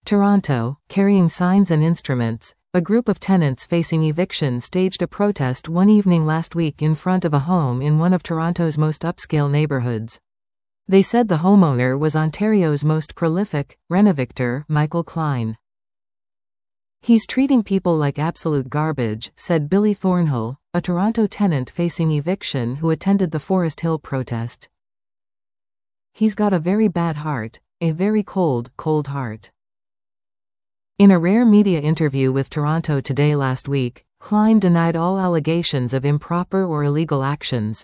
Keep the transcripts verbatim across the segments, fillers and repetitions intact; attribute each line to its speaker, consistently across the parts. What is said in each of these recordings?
Speaker 1: Toronto, carrying signs and instruments, a group of tenants facing eviction staged a protest one evening last week in front of a home in one of Toronto's most upscale neighborhoods. They said the homeowner was Ontario's most prolific renovictor, Michael Klein. "He's treating people like absolute garbage," said Billy Thornhill, a Toronto tenant facing eviction who attended the Forest Hill protest. "He's got a very bad heart, a very cold, cold heart." In a rare media interview with Toronto Today last week, Klein denied all allegations of improper or illegal actions.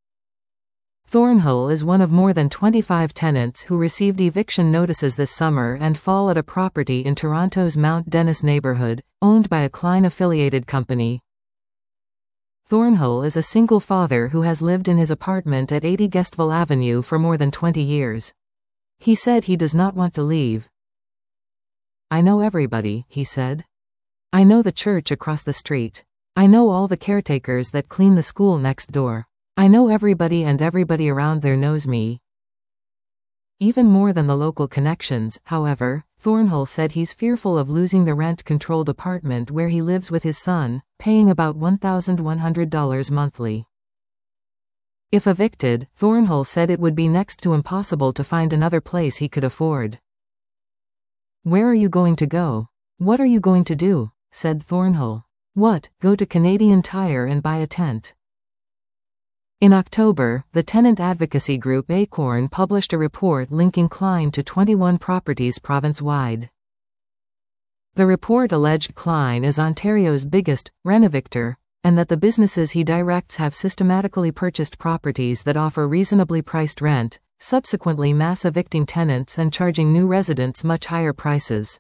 Speaker 1: Thornhill is one of more than twenty-five tenants who received eviction notices this summer and fall at a property in Toronto's Mount Dennis neighborhood, owned by a Klein-affiliated company. Thornhill is a single father who has lived in his apartment at eighty Guestville Avenue for more than twenty years. He said he does not want to leave. "I know everybody," he said. "I know the church across the street. I know all the caretakers that clean the school next door. I know everybody, and everybody around there knows me." Even more than the local connections, however, Thornhill said he's fearful of losing the rent-controlled apartment where he lives with his son, paying about one thousand one hundred dollars monthly. If evicted, Thornhill said it would be next to impossible to find another place he could afford. "Where are you going to go? What are you going to do?" said Thornhill. "What, go to Canadian Tire and buy a tent?" In October, the tenant advocacy group Acorn published a report linking Klein to twenty-one properties province-wide. The report alleged Klein is Ontario's biggest renovictor, and that the businesses he directs have systematically purchased properties that offer reasonably priced rent, subsequently mass evicting tenants and charging new residents much higher prices.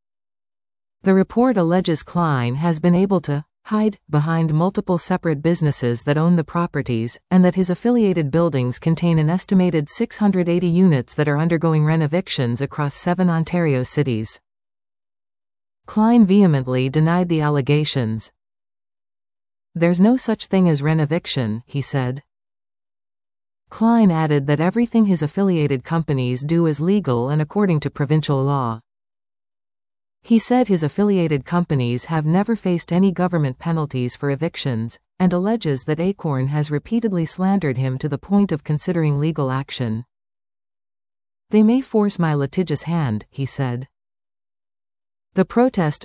Speaker 1: The report alleges Klein has been able to hide behind multiple separate businesses that own the properties, and that his affiliated buildings contain an estimated six hundred eighty units that are undergoing renovictions across seven Ontario cities. Klein vehemently denied the allegations. "There's no such thing as renoviction," he said. Klein added that everything his affiliated companies do is legal and according to provincial law. He said his affiliated companies have never faced any government penalties for evictions, and alleges that Acorn has repeatedly slandered him to the point of considering legal action. "They may force my litigious hand," he said. The protest.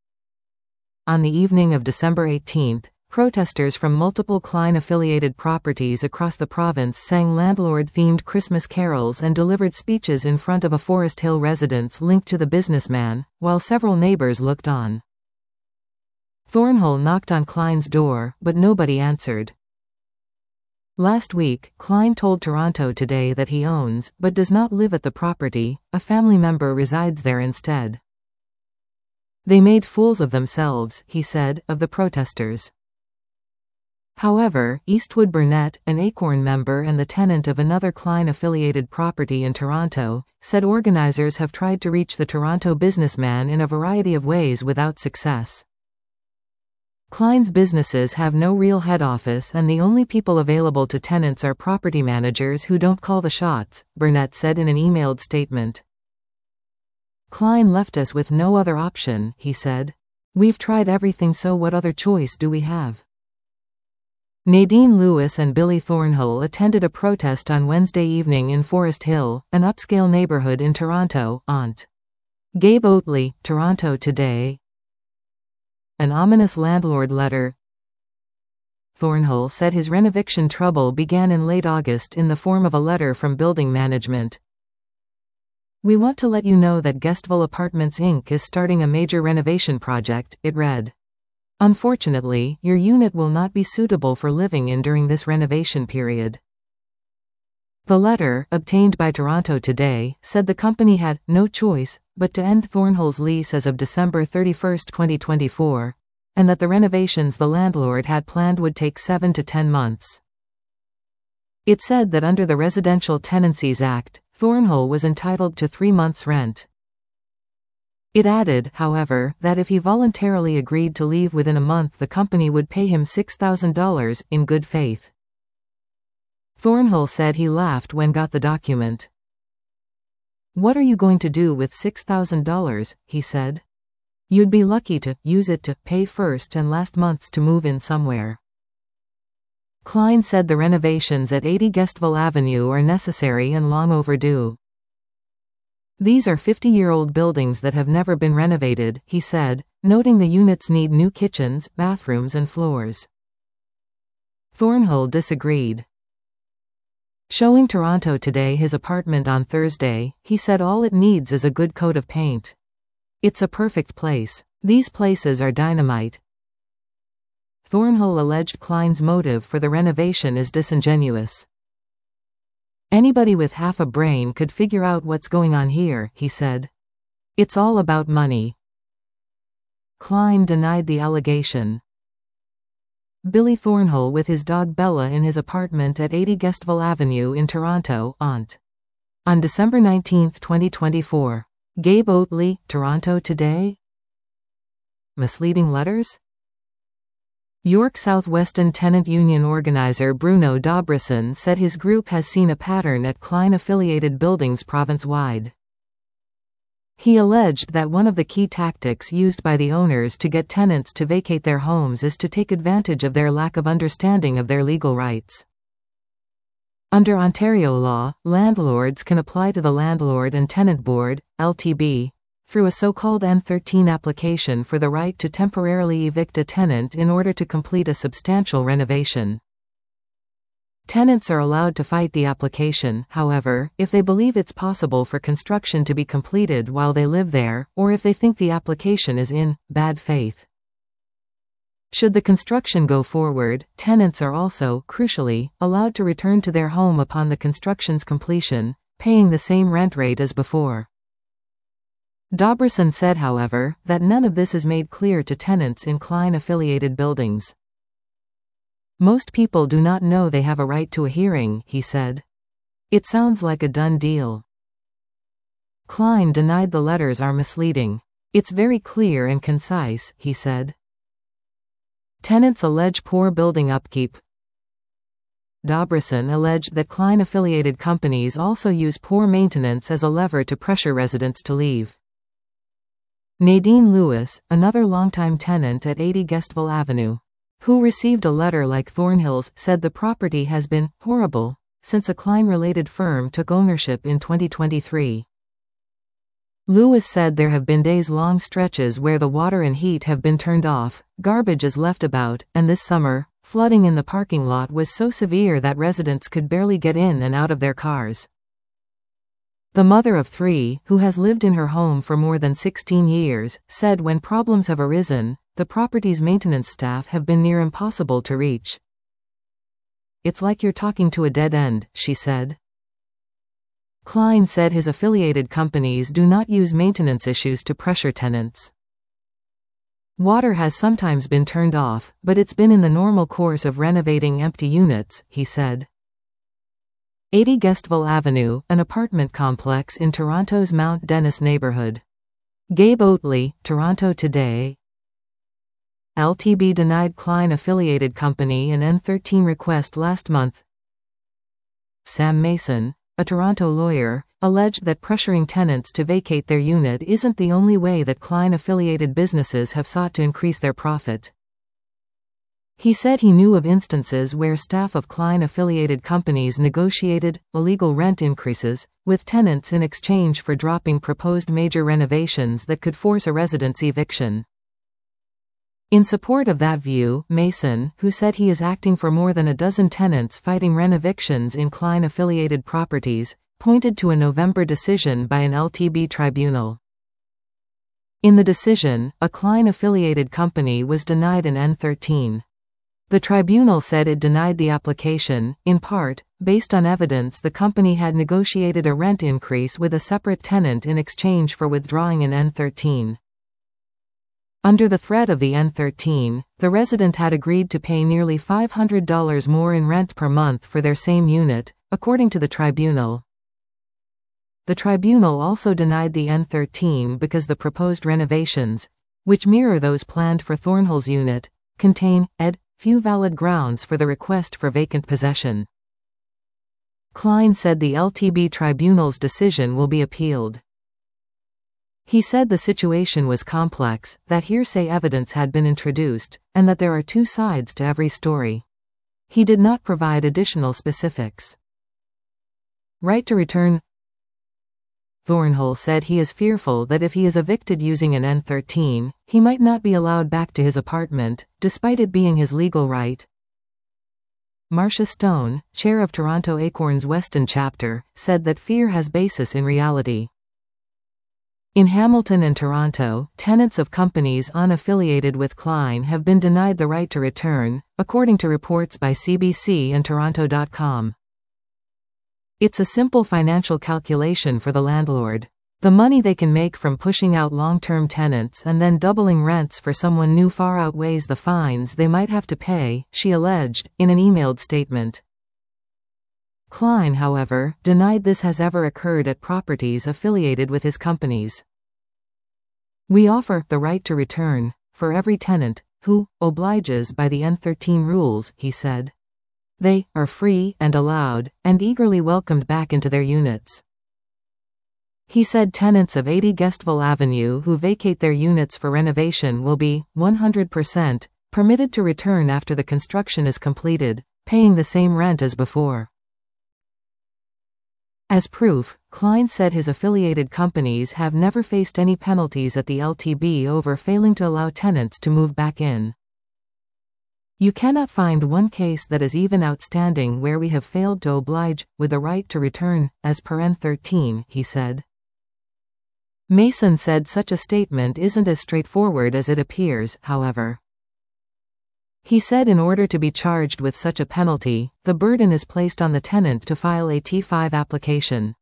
Speaker 1: On the evening of December eighteenth, protesters from multiple Klein-affiliated properties across the province sang landlord-themed Christmas carols and delivered speeches in front of a Forest Hill residence linked to the businessman, while several neighbors looked on. Thornhill knocked on Klein's door, but nobody answered. Last week, Klein told Toronto Today that he owns, but does not live at the property, a family member resides there instead. "They made fools of themselves," he said, of the protesters. However, Eastwood Burnett, an Acorn member and the tenant of another Klein-affiliated property in Toronto, said organizers have tried to reach the Toronto businessman in a variety of ways without success. Klein's businesses have no real head office, and the only people available to tenants are property managers who don't call the shots, Burnett said in an emailed statement. "Klein left us with no other option," he said. "We've tried everything, so what other choice do we have?" Nadine Lewis and Billy Thornhill attended a protest on Wednesday evening in Forest Hill, an upscale neighborhood in Toronto, Ont. Gabe Oatley, Toronto Today. An ominous landlord letter. Thornhill said his renoviction trouble began in late August in the form of a letter from building management. "We want to let you know that Guestville Apartments Incorporated is starting a major renovation project," it read. "Unfortunately, your unit will not be suitable for living in during this renovation period." The letter, obtained by Toronto Today, said the company had no choice but to end Thornhill's lease as of December thirty-first, twenty twenty-four, and that the renovations the landlord had planned would take seven to ten months. It said that under the Residential Tenancies Act, Thornhill was entitled to three months' rent. It added, however, that if he voluntarily agreed to leave within a month, the company would pay him six thousand dollars, in good faith. Thornhill said he laughed when got the document. "What are you going to do with six thousand dollars, he said. "You'd be lucky to use it to pay first and last months to move in somewhere." Klein said the renovations at eighty Guestville Avenue are necessary and long overdue. "These are fifty-year-old buildings that have never been renovated," he said, noting the units need new kitchens, bathrooms and floors. Thornhill disagreed. Showing Toronto Today his apartment on Thursday, he said all it needs is a good coat of paint. "It's a perfect place. These places are dynamite." Thornhill alleged Klein's motive for the renovation is disingenuous. "Anybody with half a brain could figure out what's going on here," he said. "It's all about money." Klein denied the allegation. Billy Thornhill with his dog Bella in his apartment at eighty Guestville Avenue in Toronto, Ont. On December nineteenth, twenty twenty-four. Gabe Oatley, Toronto Today? Misleading letters? York South Weston tenant union organizer Bruno Dobreson said his group has seen a pattern at Klein-affiliated buildings province-wide. He alleged that one of the key tactics used by the owners to get tenants to vacate their homes is to take advantage of their lack of understanding of their legal rights. Under Ontario law, landlords can apply to the Landlord and Tenant Board, L T B, through a so-called N thirteen application for the right to temporarily evict a tenant in order to complete a substantial renovation. Tenants are allowed to fight the application, however, if they believe it's possible for construction to be completed while they live there, or if they think the application is in bad faith. Should the construction go forward, tenants are also, crucially, allowed to return to their home upon the construction's completion, paying the same rent rate as before. Dobreson said, however, that none of this is made clear to tenants in Klein-affiliated buildings. "Most people do not know they have a right to a hearing," he said. "It sounds like a done deal." Klein denied the letters are misleading. "It's very clear and concise," he said. Tenants allege poor building upkeep. Dobreson alleged that Klein-affiliated companies also use poor maintenance as a lever to pressure residents to leave. Nadine Lewis, another longtime tenant at eighty Guestville Avenue, who received a letter like Thornhill's, said the property has been horrible since a Klein-related firm took ownership in twenty twenty-three. Lewis said there have been days-long stretches where the water and heat have been turned off, garbage is left about, and this summer, flooding in the parking lot was so severe that residents could barely get in and out of their cars. The mother of three, who has lived in her home for more than sixteen years, said when problems have arisen, the property's maintenance staff have been near impossible to reach. "It's like you're talking to a dead end," she said. Klein said his affiliated companies do not use maintenance issues to pressure tenants. "Water has sometimes been turned off, but it's been in the normal course of renovating empty units," he said. eighty Guestville Avenue, an apartment complex in Toronto's Mount Dennis neighborhood. Gabe Oatley, Toronto Today. L T B denied Klein-affiliated company an N thirteen request last month. Sam Mason, a Toronto lawyer, alleged that pressuring tenants to vacate their unit isn't the only way that Klein-affiliated businesses have sought to increase their profit. He said he knew of instances where staff of Klein-affiliated companies negotiated illegal rent increases with tenants in exchange for dropping proposed major renovations that could force a resident's eviction. In support of that view, Mason, who said he is acting for more than a dozen tenants fighting rent evictions in Klein-affiliated properties, pointed to a November decision by an L T B tribunal. In the decision, a Klein-affiliated company was denied an N thirteen. The tribunal said it denied the application, in part, based on evidence the company had negotiated a rent increase with a separate tenant in exchange for withdrawing an N thirteen. Under the threat of the N thirteen, the resident had agreed to pay nearly five hundred dollars more in rent per month for their same unit, according to the tribunal. The tribunal also denied the N thirteen because the proposed renovations, which mirror those planned for Thornhill's unit, contain ed. few valid grounds for the request for vacant possession. Klein said the L T B tribunal's decision will be appealed. He said the situation was complex, that hearsay evidence had been introduced, and that there are two sides to every story. He did not provide additional specifics. Right to return. Thornhill said he is fearful that if he is evicted using an N thirteen, he might not be allowed back to his apartment, despite it being his legal right. Marcia Stone, chair of Toronto Acorn's Weston chapter, said that fear has basis in reality. In Hamilton and Toronto, tenants of companies unaffiliated with Klein have been denied the right to return, according to reports by C B C and Toronto dot com. It's a simple financial calculation for the landlord. The money they can make from pushing out long-term tenants and then doubling rents for someone new far outweighs the fines they might have to pay, she alleged, in an emailed statement. Klein, however, denied this has ever occurred at properties affiliated with his companies. We offer the right to return for every tenant who obliges by the N thirteen rules, he said. They are free and allowed, and eagerly welcomed back into their units. He said tenants of eighty Guestville Avenue who vacate their units for renovation will be, one hundred percent, permitted to return after the construction is completed, paying the same rent as before. As proof, Klein said his affiliated companies have never faced any penalties at the L T B over failing to allow tenants to move back in. You cannot find one case that is even outstanding where we have failed to oblige with the right to return, as per N thirteen, he said. Mason said such a statement isn't as straightforward as it appears, however. He said in order to be charged with such a penalty, the burden is placed on the tenant to file a T five application.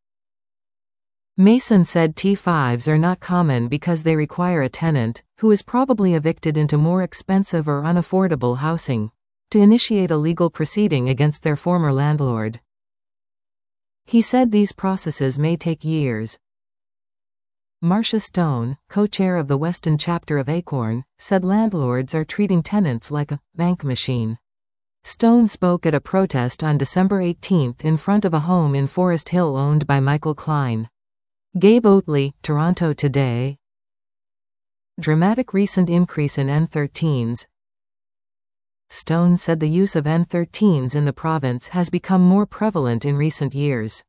Speaker 1: Mason said T fives are not common because they require a tenant, who is probably evicted into more expensive or unaffordable housing, to initiate a legal proceeding against their former landlord. He said these processes may take years. Marcia Stone, co-chair of the Weston chapter of Acorn, said landlords are treating tenants like a bank machine. Stone spoke at a protest on December eighteenth in front of a home in Forest Hill owned by Michael Klein. Gabe Oatley, Toronto Today. Dramatic recent increase in N thirteens. Stone said the use of N thirteens in the province has become more prevalent in recent years.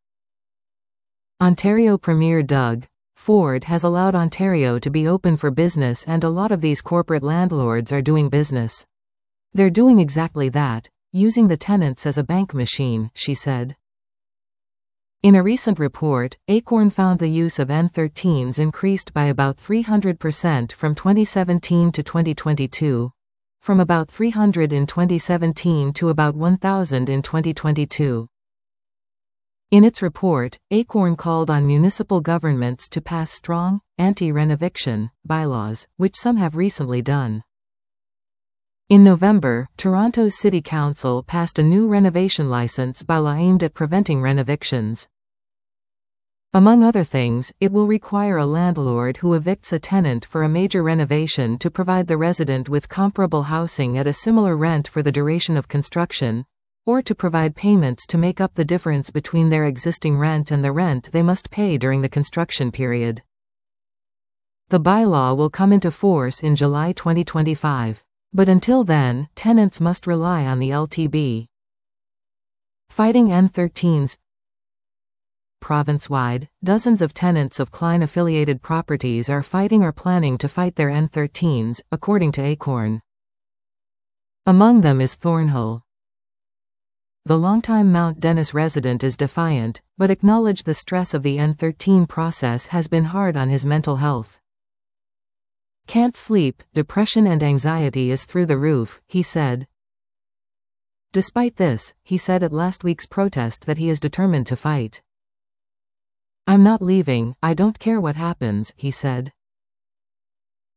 Speaker 1: Ontario Premier Doug Ford has allowed Ontario to be open for business, and a lot of these corporate landlords are doing business. They're doing exactly that, using the tenants as a bank machine, she said. In a recent report, Acorn found the use of N thirteens increased by about three hundred percent from twenty seventeen to twenty twenty-two, from about three hundred in twenty seventeen to about one thousand in twenty twenty-two. In its report, Acorn called on municipal governments to pass strong, anti-renoviction bylaws, which some have recently done. In November, Toronto's City Council passed a new renovation license bylaw aimed at preventing renovictions. Among other things, it will require a landlord who evicts a tenant for a major renovation to provide the resident with comparable housing at a similar rent for the duration of construction, or to provide payments to make up the difference between their existing rent and the rent they must pay during the construction period. The bylaw will come into force in July twenty twenty-five. But until then, tenants must rely on the L T B. Fighting N thirteens. Province-wide, dozens of tenants of Klein-affiliated properties are fighting or planning to fight their N thirteens, according to Acorn. Among them is Thornhill. The longtime Mount Dennis resident is defiant, but acknowledged the stress of the N thirteen process has been hard on his mental health. Can't sleep, depression and anxiety is through the roof, he said. Despite this, he said at last week's protest that he is determined to fight. I'm not leaving, I don't care what happens, he said.